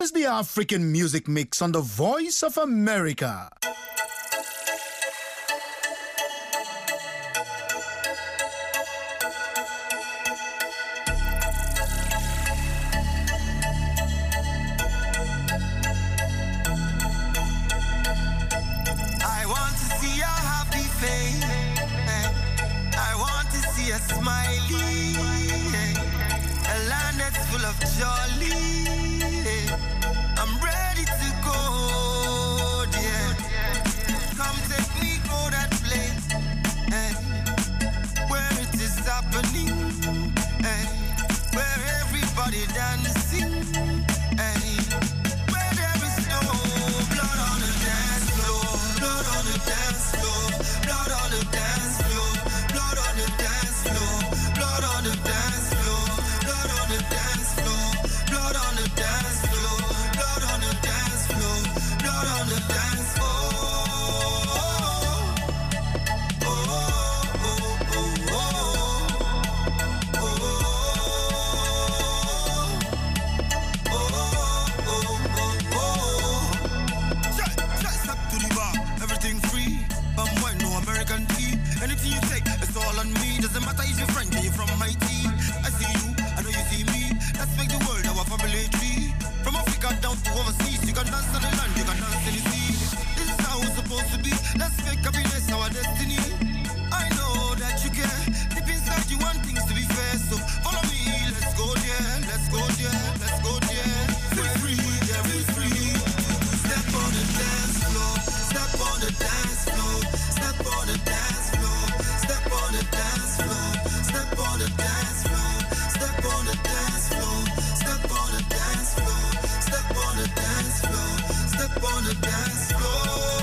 is the African music mix on the Voice of America. I want to see your happy face. I want to see a smiley. A land that's full of jolly. I'm ready to go, yeah. Come take me go that place, where it is happening, where everybody dancing, where there is no blood on the dance floor, blood on the dance floor, blood on the dance floor, blood on the dance floor, blood on the dance floor, blood on the dance floor, blood on the dance floor, blood on the dance floor, blood on the dance floor. Everything free. Wine, no American tea. Anything you take, it's all on me. Doesn't matter if you're French or you're from my tea. I see you, I know you see me. Let's make the world our family tree. From Africa down to overseas, you can dance on the land, you can dance in the sea. This is how it's supposed to be. Let's make happiness our destiny. I know that you care. Deep inside you want things to be fair, so follow me. Let's go there, let's go there, let's go there. Feel free, yeah, feel free. Step on the dance floor, step on the dance floor, step on the dance floor, step on the dance floor, step on the dance floor, step on the dance floor, step on the dance floor, step on the dance floor, step on the dance floor.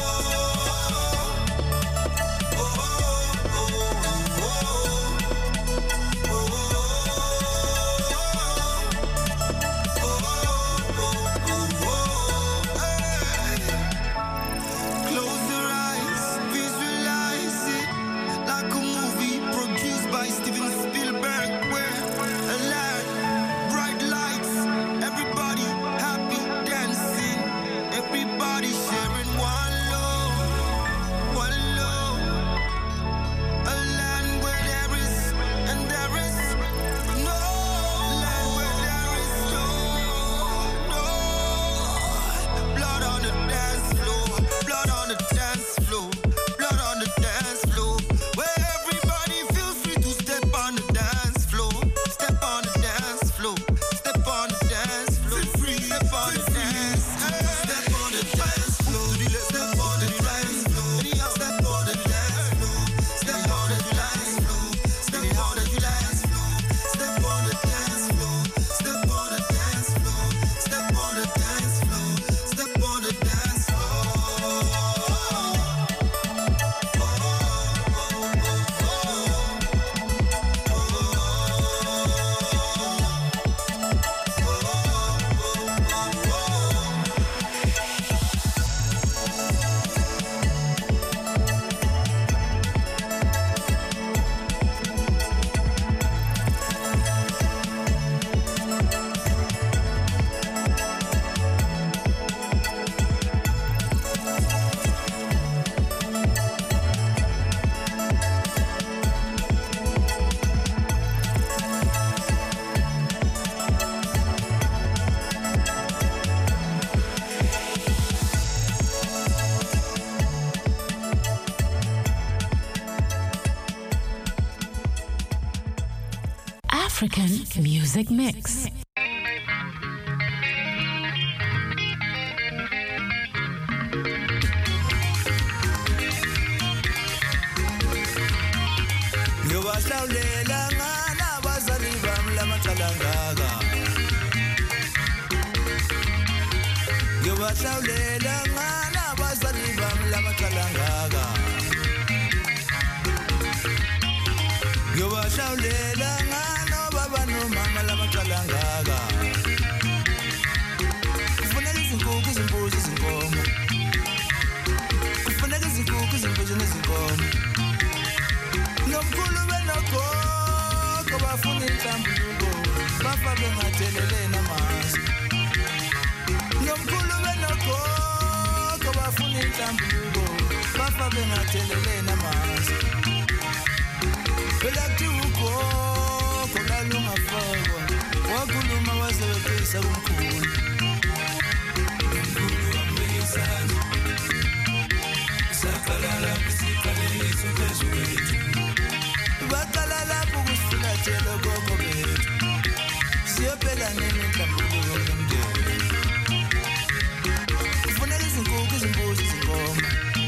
Close your eyes, visualize it like a movie produced by Steven Spielberg, where a land, bright lights, everybody happy dancing, everybody sharing one love, one love. A land where there is and there is no land where there is no blood on the dance floor, blood on the dance floor, blood on the dance floor, where everybody feels free to step on the dance floor, step on the dance floor, step on the dance floor, free, step on the dance, step on the dance floor, step on the dance floor, step on the dance floor, step on the dance floor, step on the dance floor, step on the dance floor, step on the dance floor, step on the dance floor, step on the dance floor. African music mix. Ngiyobahlawulela ngala abazali bami lamathalangaka. Ngiyobahlawulela ngala abazali bami lamathalangaka. Ngiyobahlawulela ngala baba nomama lamathalangaka. Kufuneka izinkukhu, izimbuzi, izinkomo. Kufuneka izinkukhu, izimbuzi nezinkomo. Nomkhulu benogogo bafuna inhlambuluko, bafa bengatheleleni amasi. inhlambuluko bafa bengathelelena amanzi phela kuthi ugogo lalungafakwa wakhuluma waseweqisa kumkhulu sakalala kusiqalekiso phezulu baqala lapho kusifulathela gogo bethu siyophela nini inhlambuluko yomndeni kufuneka izinkukhu izimbuzi izinkomo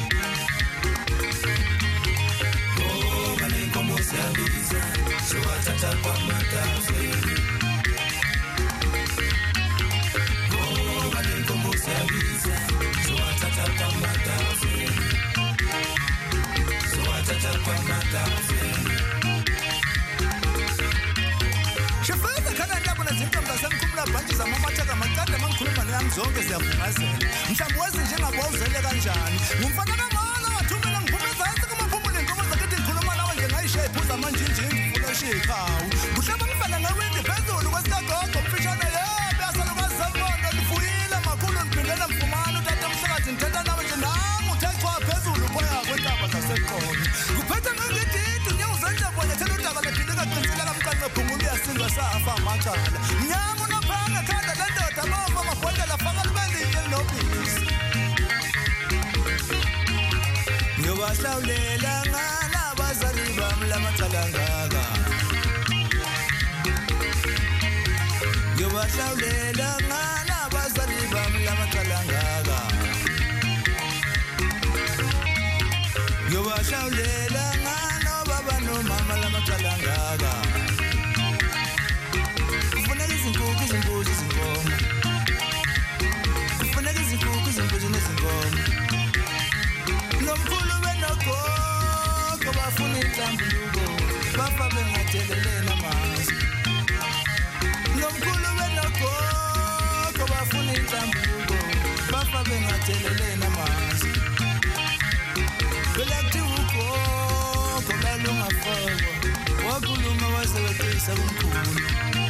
manenkomo siyabiza siwathatha kwamatafeni manenkomo siyabiza siwathatha kwamatafeni siwathatha kwamatafeni shefeza khana ndabo nazintombi zasemkhumula bhanji zamamatshaka macada mangikhuluma nami zonke siyavungazela mhlawumbe wazi njengabo uzele kanjani ngumfana kamala wathumela ngiphume ezansi kumaphumule inkomo zakithi ngikhuluma nawe njengayishe iphuza amanjinjini ngifuna shikhawu kuhlaba ngifana ngawindi phezulu kwesikagogo mfishane yebe asalukazi zambondo lifuyile makhulu niphindela mfumana utata mhlakazi nithetha nawe nje nami uthechwa phezulu boya kwentaba zaseqolo kuphethe ngangididi unyawuzenja bonye thela udaba ladilika qinisela kamqanqe phungula uyasindwa safa amacala mnyama unaphanga khanda lendoda bava amabhodlela faka libelile linobisi ngiyobahlawulela ngala abazali bami lamacala ngaka ngiyobahlawulela ngala abazali bami lamacala ngaka ngiyobahlawulela ngala baba nomama lamacala ngaka kufuneka izinkukhu izimbuzi izinkomo kufuneka izinkukhu izimbuzi nezinkomo nomkhulu benogogo bafuna inhlambuluko bafa bengathelelena amanzi nomkhulu benogogo bafuna inhlambuluko bafa bengathelelena amanzi phela kuthi ugogo lalungafakwa wakhuluma waseweqisa kumkhulu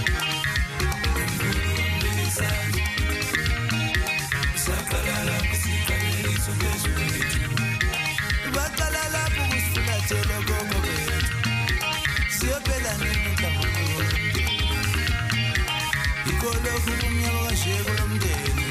sakalala kusiqalekiso phezulu baqala lapho kusifulathela gogo bethu siyophela nini inhlambuluko ikoloku kumnyama kasheko lomndeni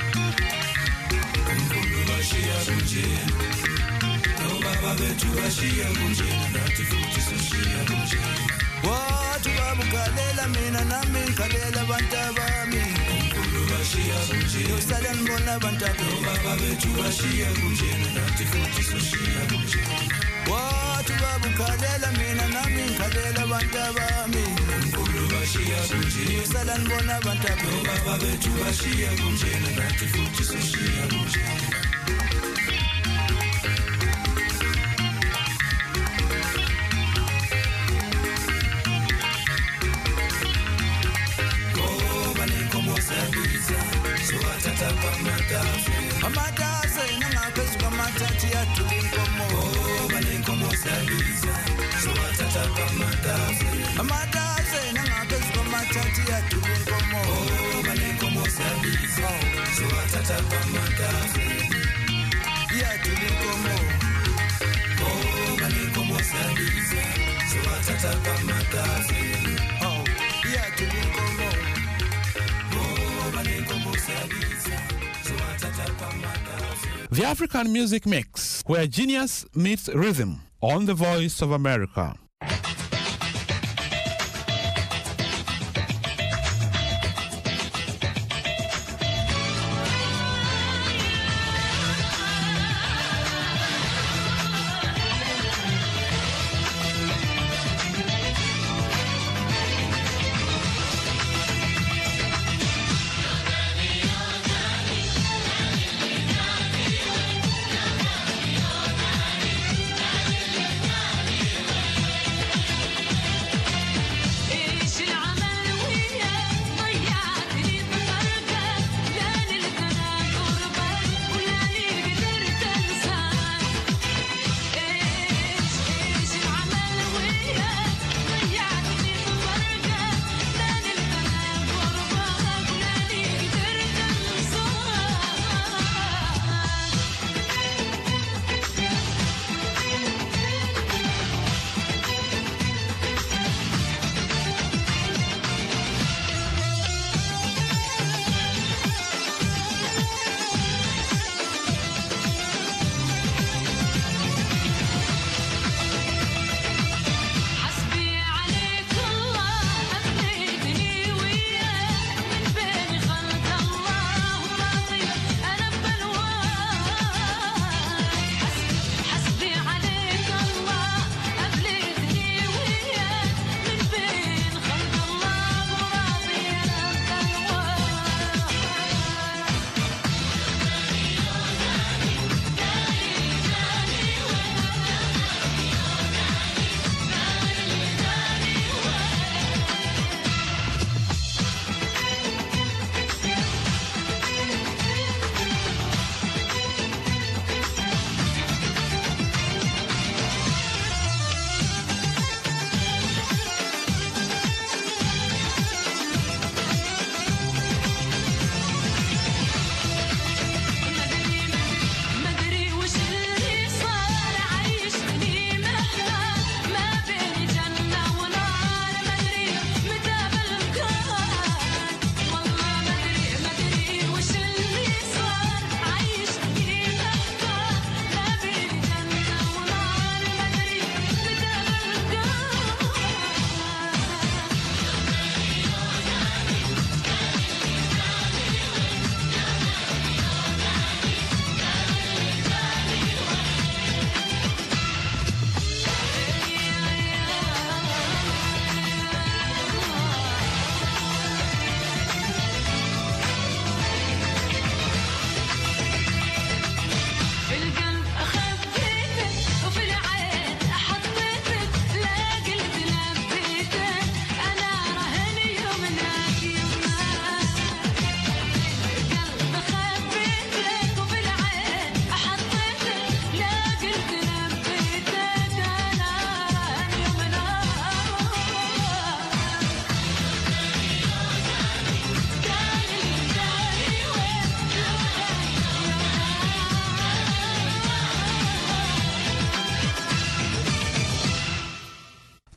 umkhulu bashiya kunjena nobaba bethu bashiya kunjena nathi futhi soshiya kunjena wathi babukhalela mina nami ngikhalela abantu abami umkhulu bashiya kunjena yosala nibona abantu nobaba bethu bashiya kunjena nathi futhi soshiya kunjena wathi babukhalela mina nami ngikhalela abantu abami umkhulu bashiya kunjena yosala nibona abantu nobaba bethu bashiya kunjena nathi futhi soshiya kunjena amatase nangaphezu kwamathathi yadula inkomo banenkomo siyabiza siwathatha kwamatase amatase nangaphezu kwamathathi yadula inkomo banenkomo siyabiza siwathatha kwamatase yadula inkomo banenkomo siyabiza siwathatha kwamatase yadula inkomo banenkomo siyabiza. The African Music Mix, where genius meets rhythm, on the Voice of America.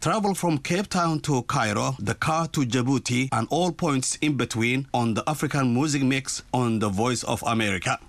Travel from Cape Town to Cairo, Dakar to Djibouti, and all points in between on the African Music Mix on the Voice of America.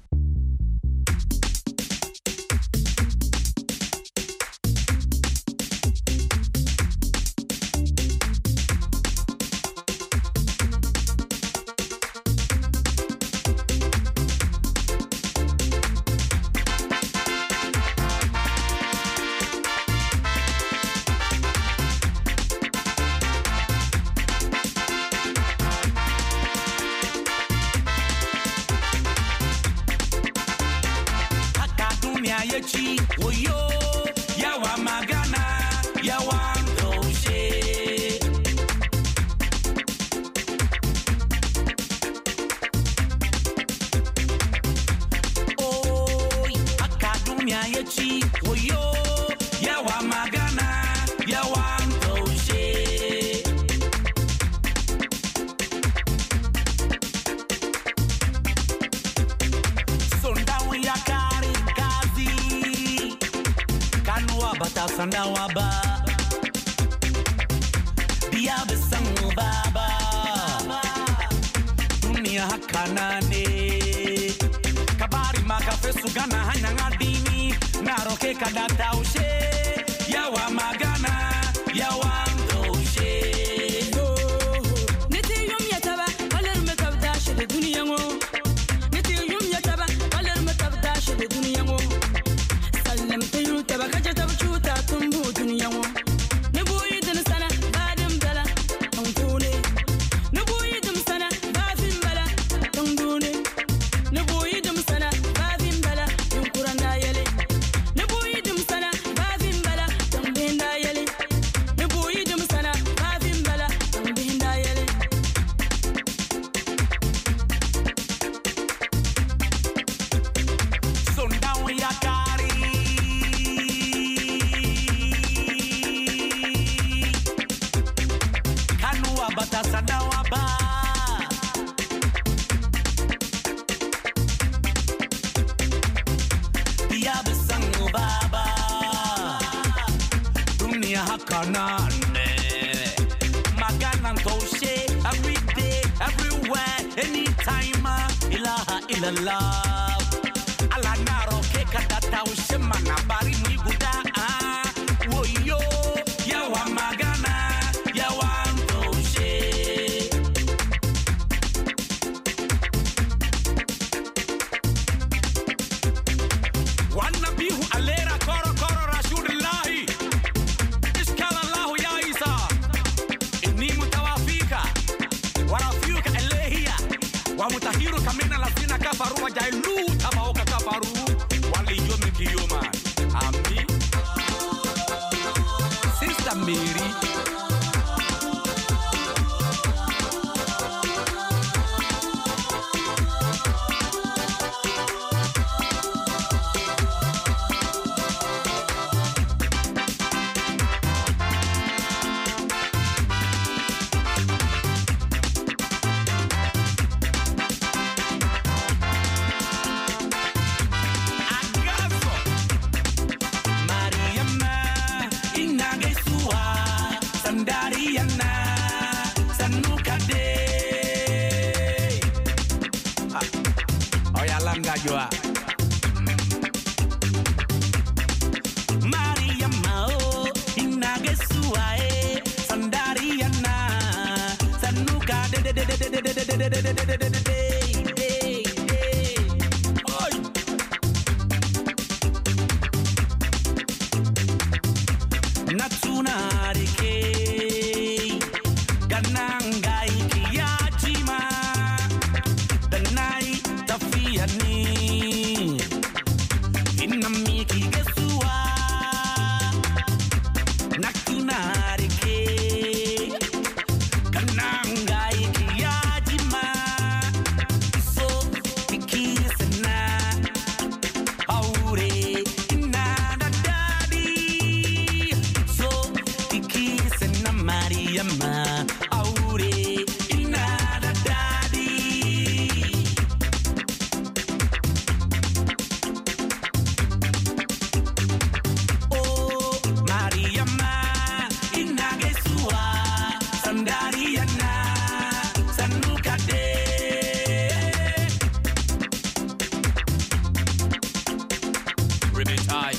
ribbit high.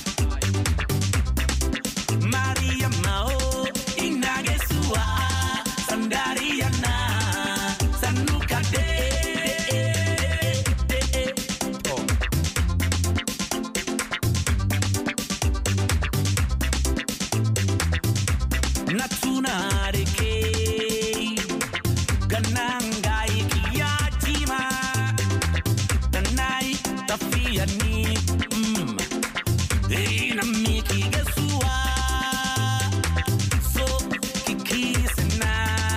Maria Mao, Inagesua, Sandariana, Sanuka de. Natuna reke, gananga ikiyatima, danai tafiani, ina miki gesua, so kikisena,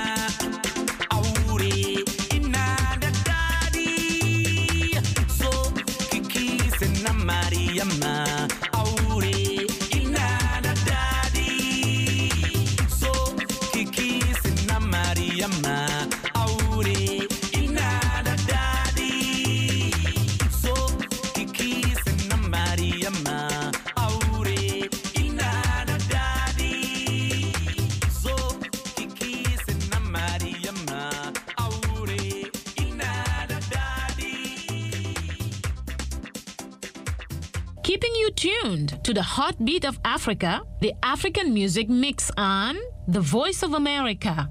aure ina dadadi, so kikisena Mariama, aure ina dadadi, so kikisena Mariama, aure ina dadadi, so kikisena Mariama, aure ina dadadi, so kikisena Mariama, aure ina dadadi. Keeping you tuned to the heartbeat of Africa, the African Music Mix on The Voice of America.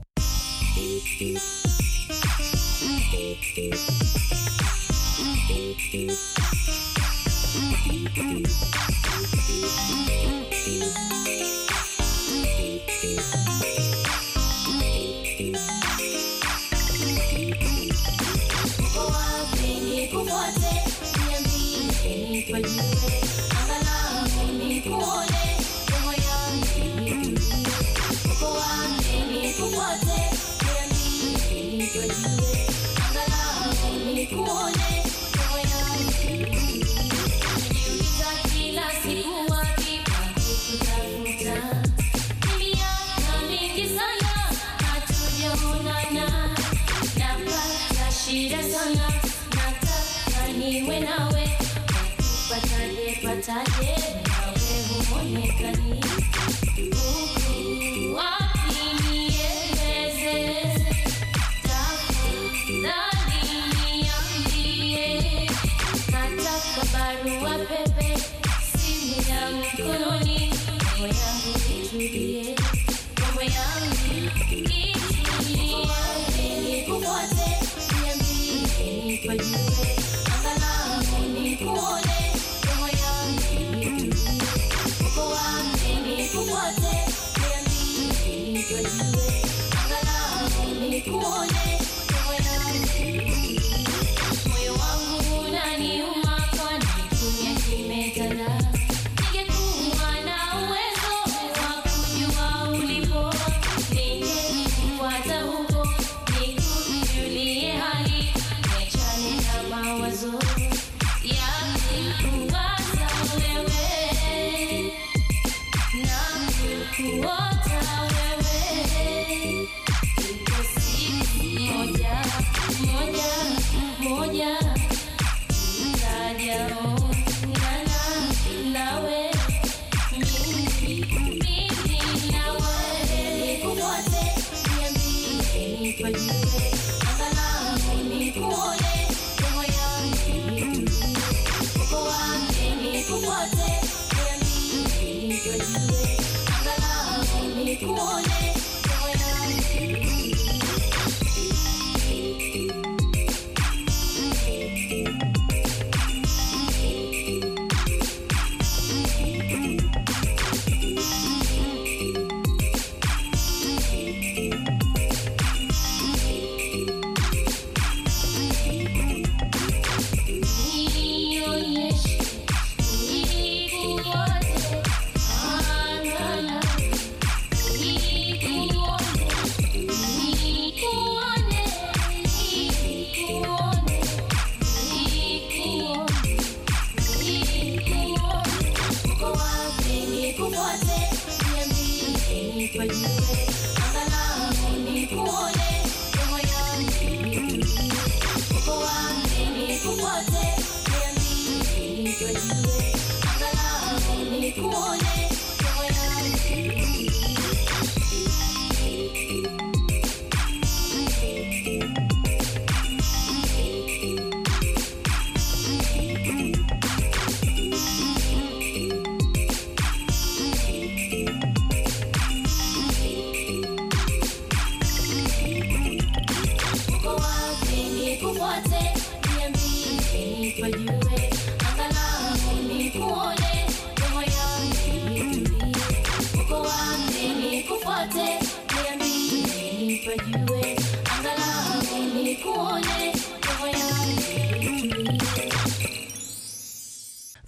Power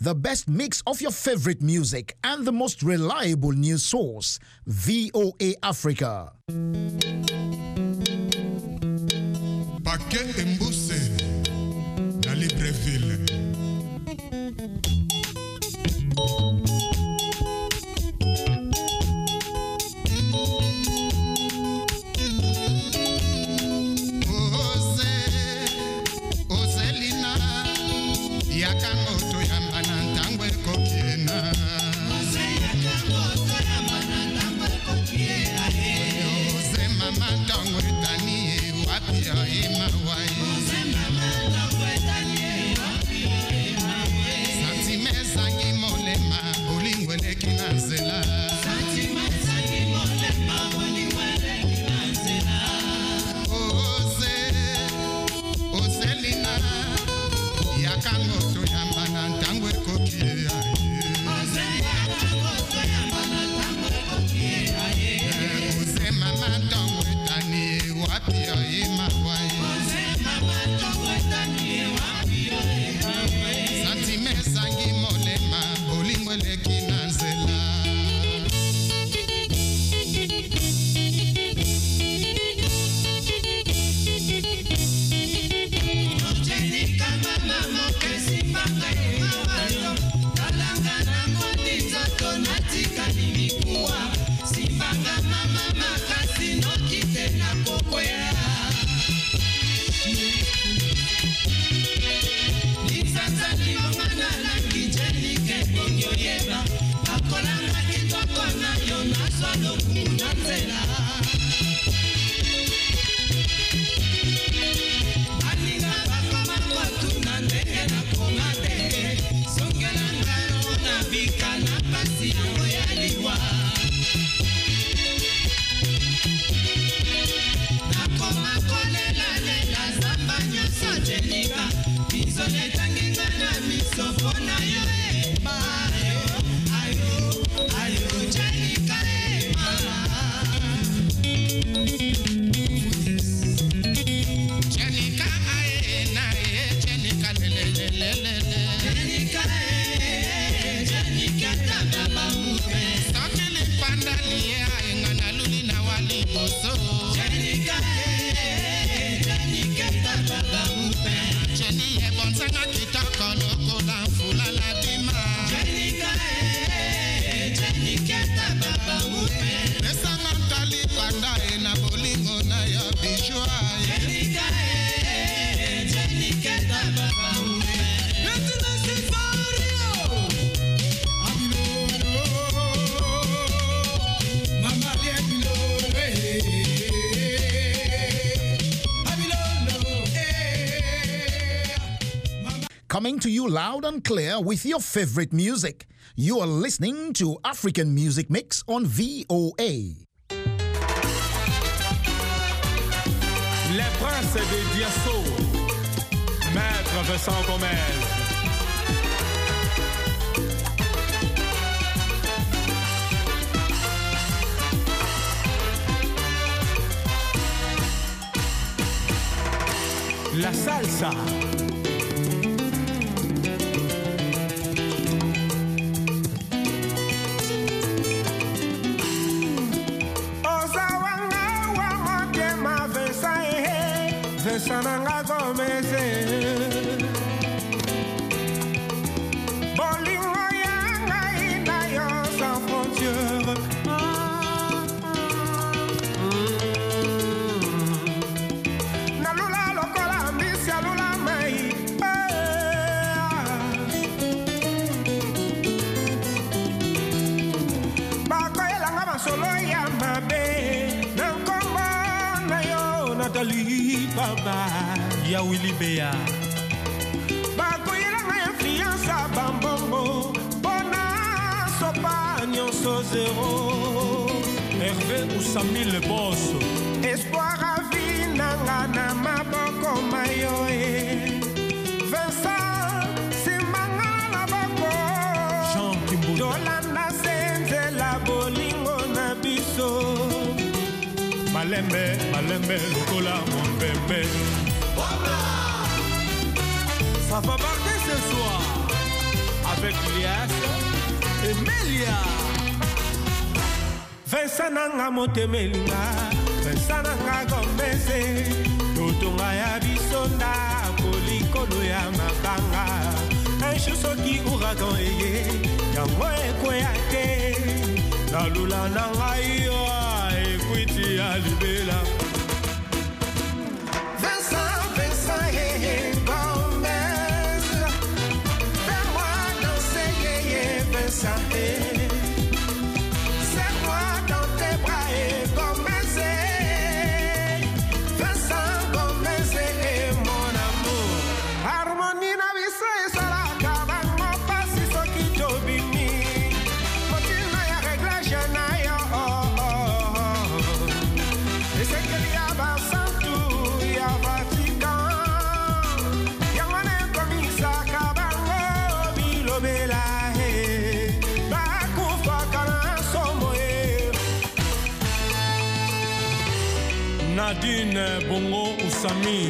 the best mix of your favorite music and the most reliable news source, VOA Africa. Paquet Mbousse, dans Libreville. Coming to you loud and clear with your favorite music. You are listening to African Music Mix on VOA. Les princes des Diasso, Maître Vincent Gomez. La salsa. Sananga Gomeze Bolingo yanga ina yo sans frontière Nalula lokola mbisi alula mai Bako yelanga masolo ya mabe Nankombo na yo Nathalie Baba ya Willy Bea Bakoyelanga influence a bambongo Bona sopa nyonso zéro Hervé Oussami le boss Espoir a vie nanga na maboko mayo Vincent simanga na boko Jean Kimbuda Dolanda senze la bolingo na biso Malembe, Malembe, Lokola, mon bébé. Ça va partir ce soir avec Lias et Melia. Vincent nanga motemelinga, Vincent nanga gomeze, totonga ya bisonda, kolikolo ya mabanga. Un soki ouragan eye, yango ekweya te, nalula nanga iyo, ekwiti ya libela. Vincent, yeye Gomez, fais-moi danser yeye Vincent, serre-moi dans tes bras et Gomez, Vincent Gomez est mon amour. Harmonie na biso esala kabango pasi soki tobimi, motina ya réglage na yo, esekeli ya basantu ya Vatican, yango nekomisa kabango bilobela bakufaka na somo Nadine Bongo Oussami,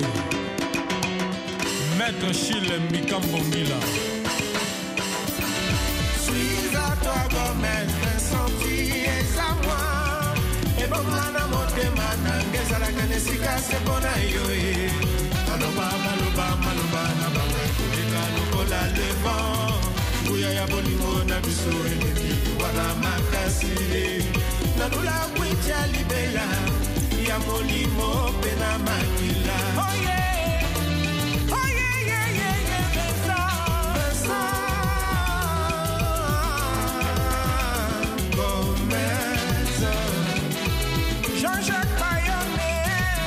Maître Chile Mikambo Mila. Suis à toi Gomez, Vincent, tu es à moi. Et bon mana motema nangeza la kanesika se bona yoye. Maloba na bango kulika lokola le vent. Uya ya bolingo na biso eleki wana makasi. Na lula kwicha libela ya molimo pena makila. Oh yeah, oh yeah, Vincent. Gomez, Jean-Jacques Bayonne,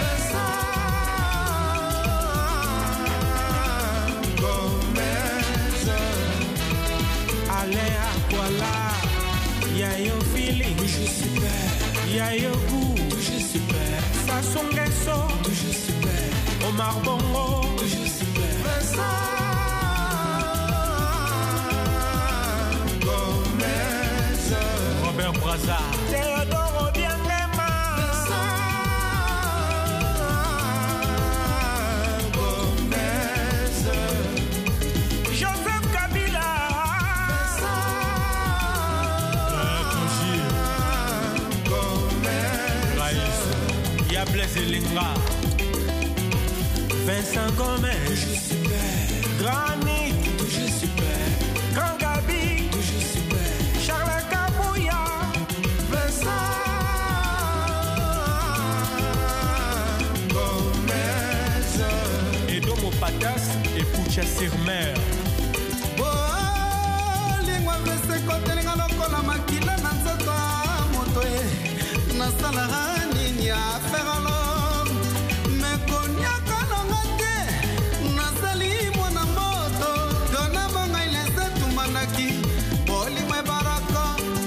Gomez, Alain Aquala, Yayo feeling, toujours super, Yayo goût, toujours super, Sasson Gesso, toujours super, Omar Bongo, toujours super, Vincent Gomez, Robert Braza, Théodore Biangema, Gomez, Joseph Kabila, Maître Gilles, Gomez, Raïs, Yables Elinga, Vincent Gomez, toujours super, Granit, toujours super, Grand Gabi, toujours super, Charles Kabouya, Vincent Gomez, Edomo Patas et Pucha Sirmer. lingwa vese kotelinga lokola makila na nzoto ya moto ye nasalaka nini afere alors mekoniaka longa te nazali mwana moto dona bongai lese tumbandaki bolingwa ebaraka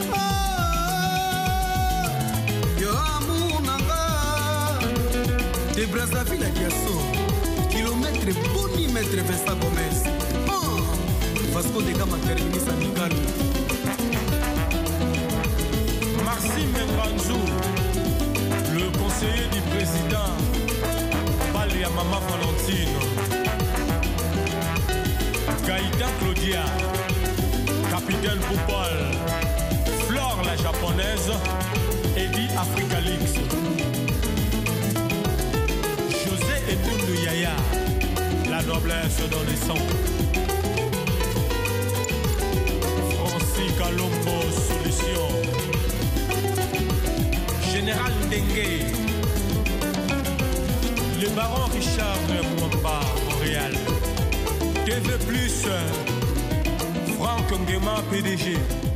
yo amour nanga de Brazzaville à Diasso kilomètre boni mètre Vincent Gomez Vasco de Gama termine sa migale. Maxime Mbanzou, le conseiller du président, Balia Mama Valentine, Gaïta Claudia, Capitaine Poupal, Flore la japonaise, Eddie Africalix, José Etundu Yaya, la noblesse dans les sangs. Kalombo Solution, Général Dengue, le baron Richard Mwamba, Montréal, TV+, Franck Nguema, PDG.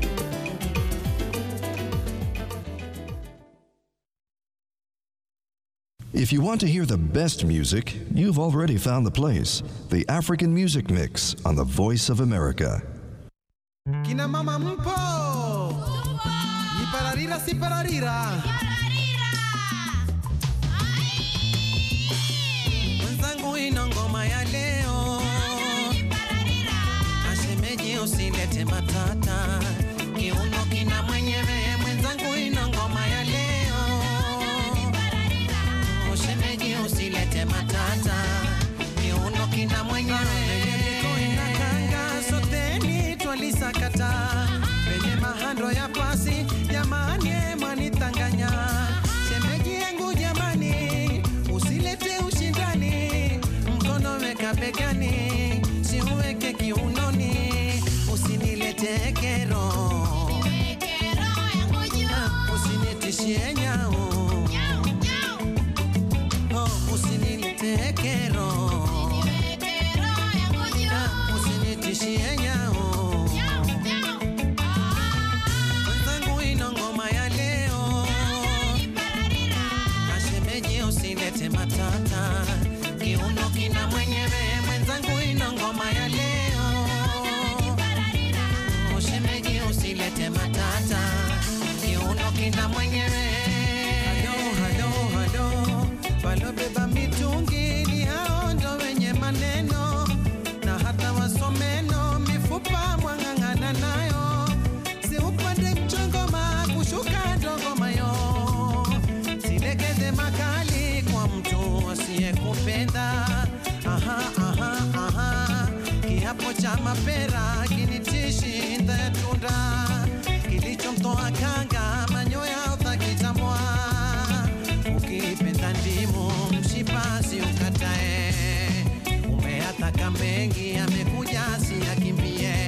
If you want to hear the best music, you've already found the place. The African Music Mix on the Voice of America. Kina mama mpo Ipararira si pararira Mwenzangu ina ngoma ya leo Ashemeji usilete matata Kiuno kina mwenyewe mwenzangu ina ngoma ya leo Ashemeji usilete matata Kiuno kina mwenyewe Niko inakanga sote nitwa twalisakata penye mahando ya pasi jamani mwanitanganya shemeji yangu jamani usilete ushindani mkono weka begani siuweke kiunoni usinilete kero usinitishie nyao usinilete kero usinitishie nyao mwenzangu ino ngoma ya leo ashemeji usilete matata kiuno kina mwenyewe mwenzangu ino ngoma ya leo ashemeji usilete matata kiuno kina mwenyewe halo walobeba mitungi ni hao ndo wenye maneno na hata wasomeno mifupa mwang'ang'ana nayo si upande mchongoma kushuka ndogomayo silekeze makali kwa mtu asiyekupenda kiapo cha mapera kinitishi ntatunda kilichomtoa kanga manyoya utakitamwa ukipenda ndimu mshipasi ukatae umeataka mengi amekuja si akimbie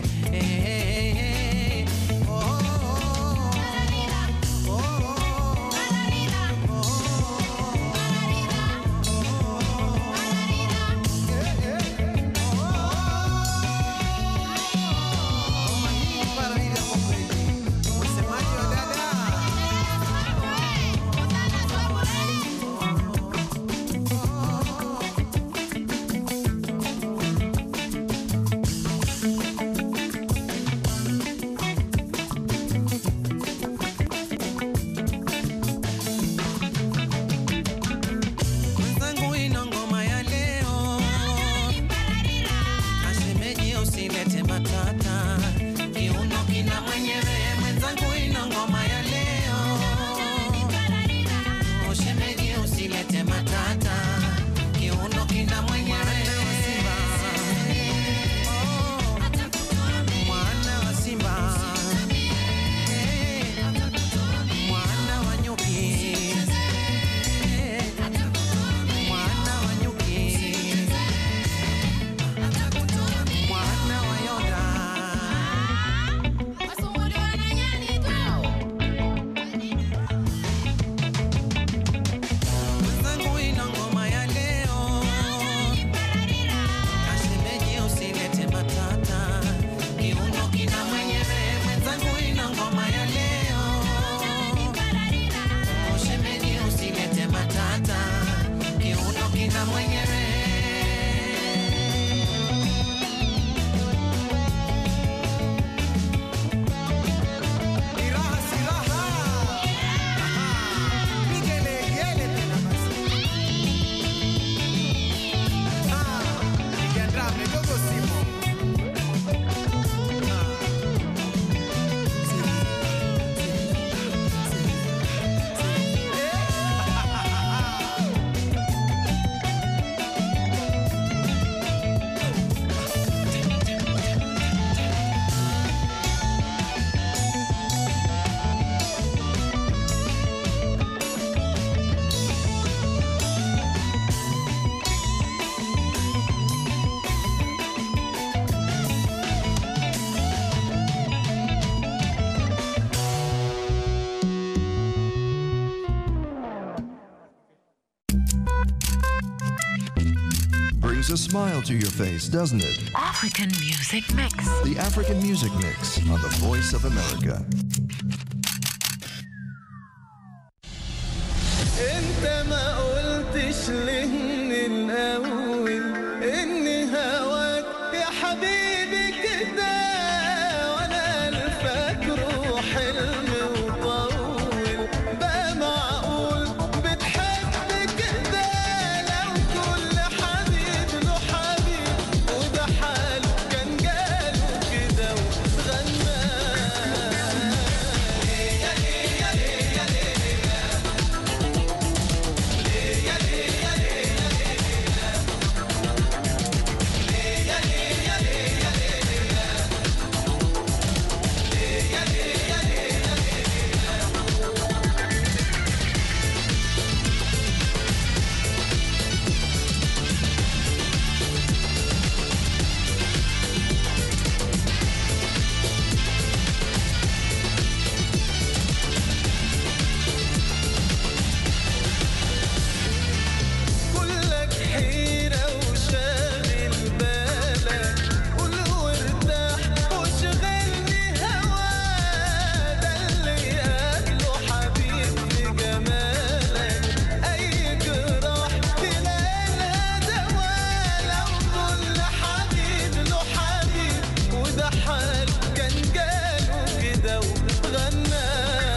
Brings a smile to your face, doesn't it? African Music Mix. The African Music Mix on the Voice of America. انت ما قلتش ليه من الاول اني هواك يا حبيبي كده وانا الفاكره حلم وطول بقى معقول بتحب كده لو كل حبيب له حبيب وده حاله كان جاله كده وغنى يا حال كان قالوا كده وغنى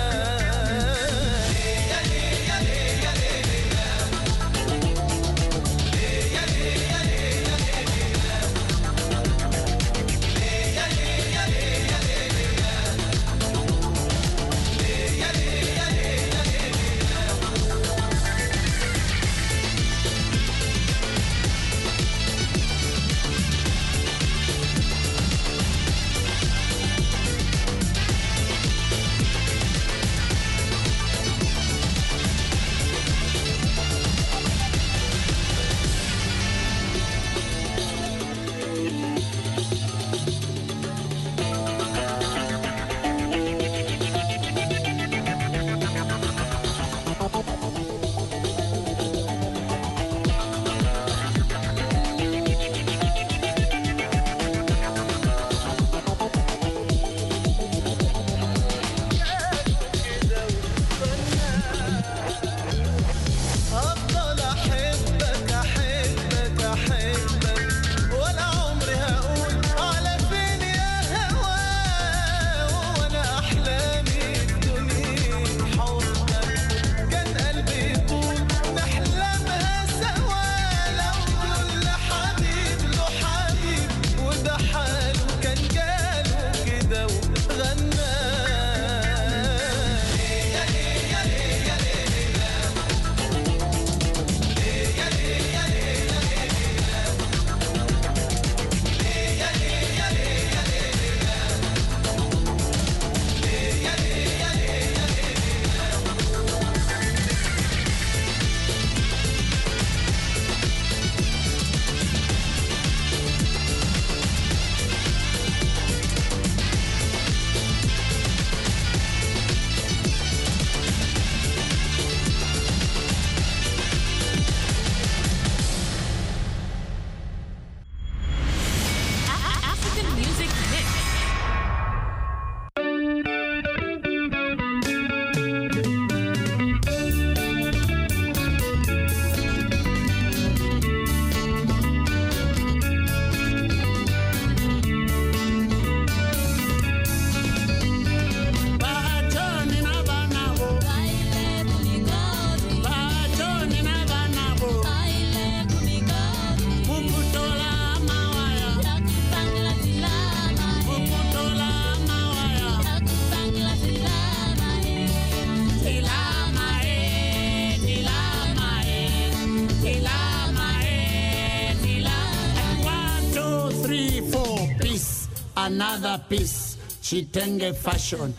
Another piece, Chitenge fashion.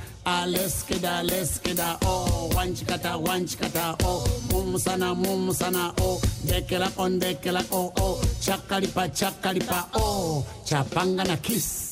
Leskida, oh, wanchikata, oh, mumusana, oh, dekela, oh, chakalipa, oh, chapanga na kiss.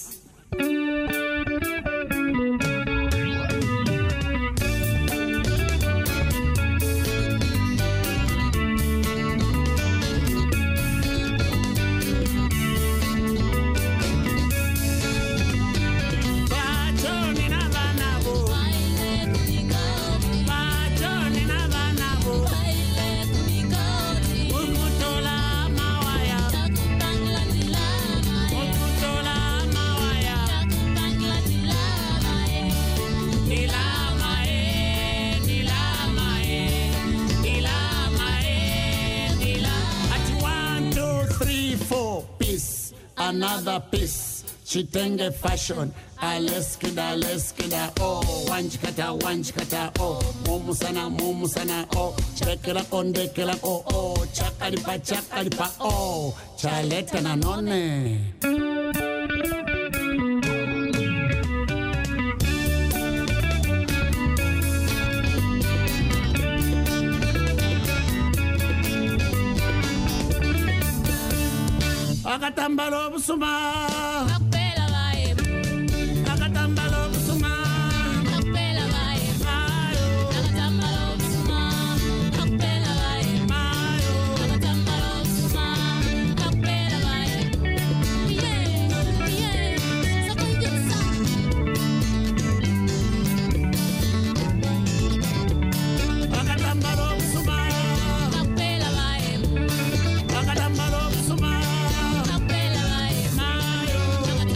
Another piece, Chitenge fashion. Leskida, oh, wanchikata, oh, mumusana, oh, dekela, oh, chakalipa, oh, chaleta na none. Akatambalo busuma. Akpela bae. Akatambalo busuma. Akpela bae. Mayo. Akatambalo busuma. Akpela bae. Mayo. Akatambalo busuma. Akpela bae. Yeah. Sakondisa. Akatambalo busuma. Akpela bae. Akatambalo busuma. Akpela bae. Mayo.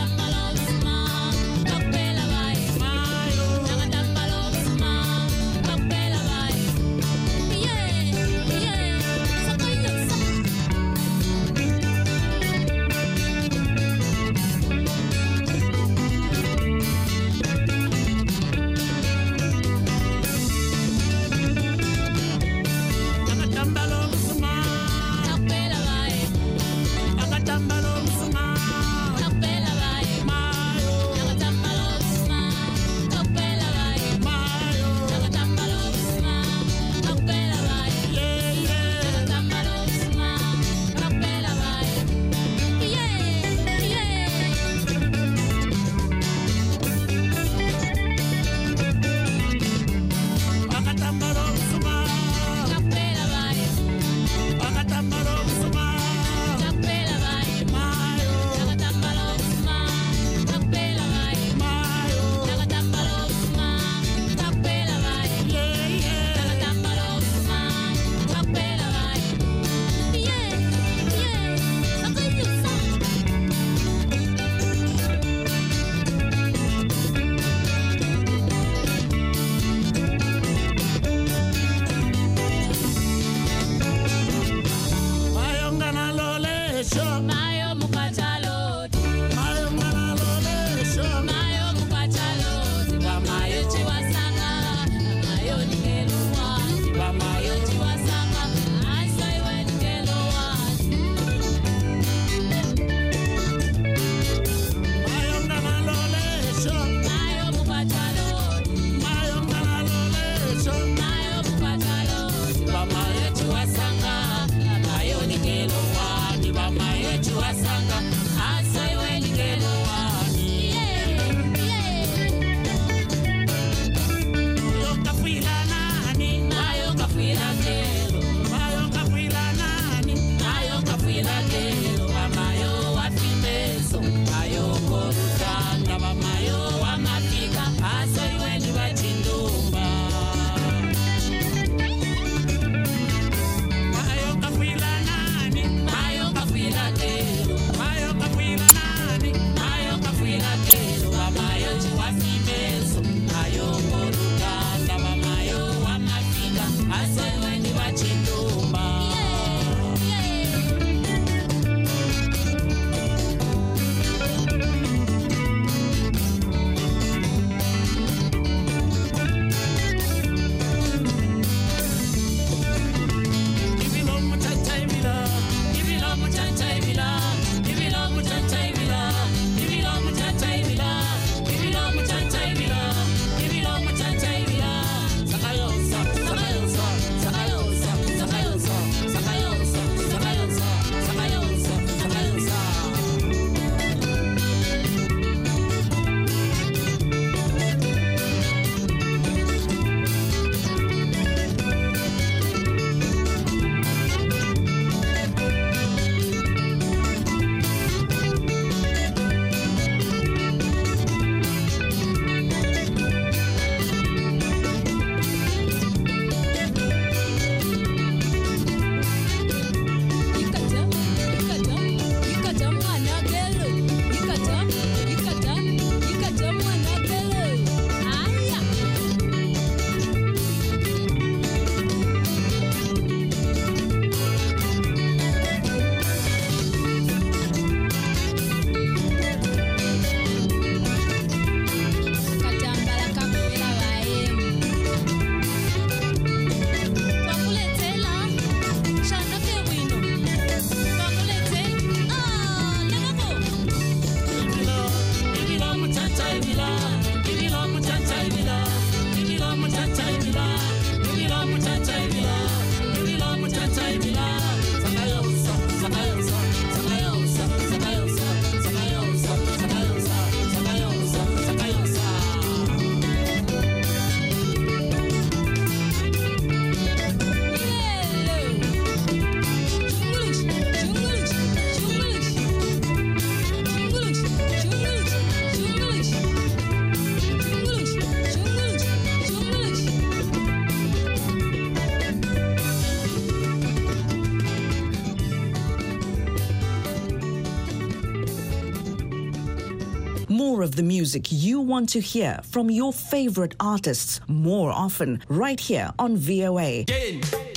More of the music you want to hear from your favorite artists more often right here on VOA. Jane,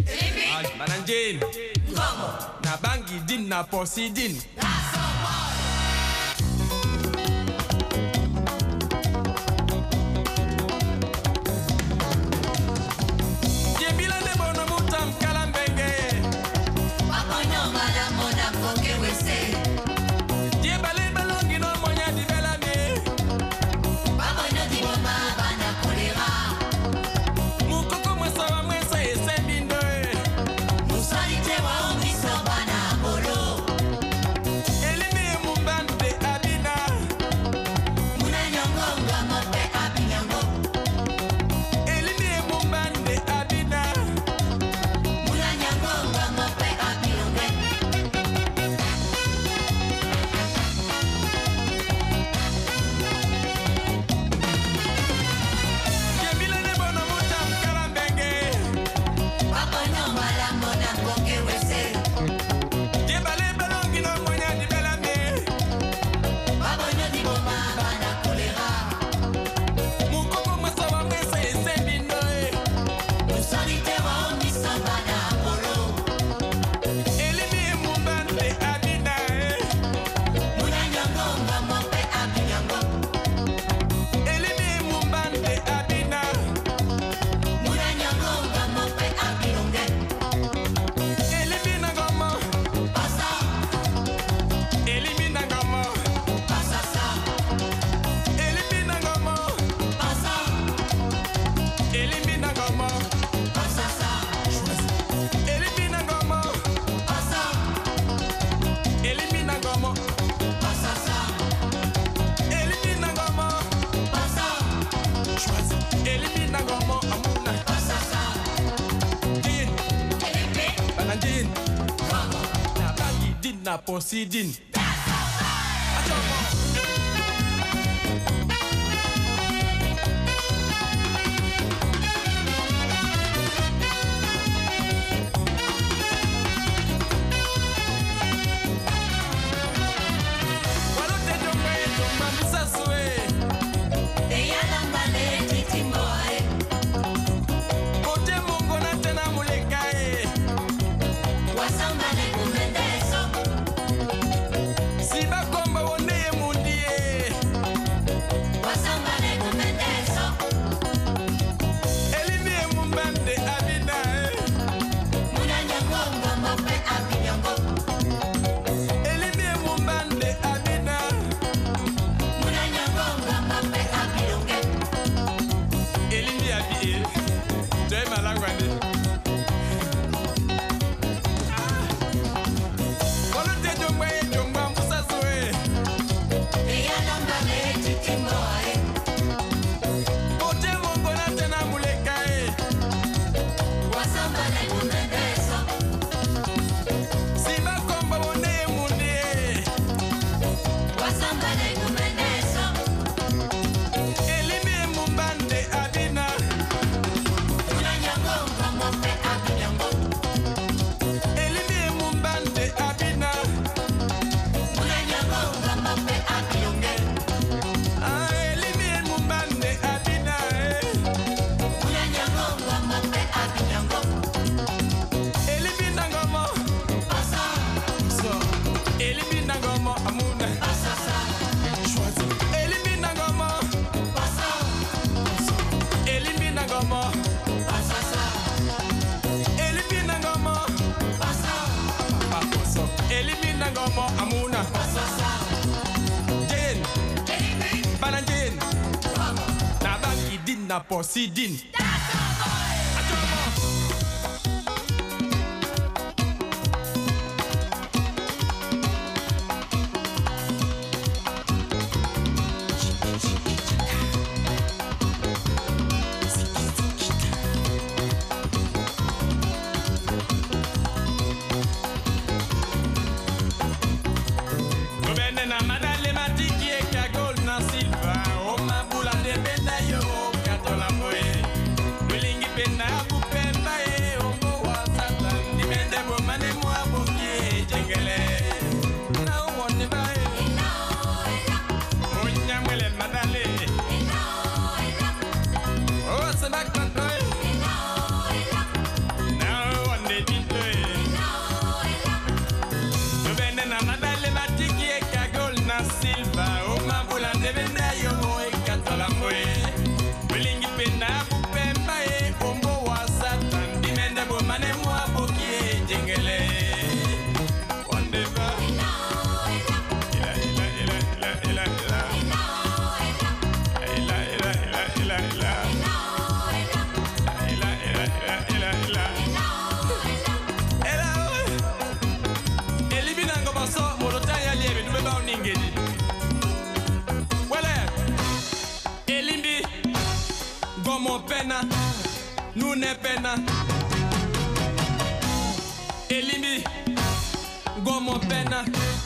Madam Jane, na bangi din na posi din. Proceeding. din na posi din. Elimi, gomo pena.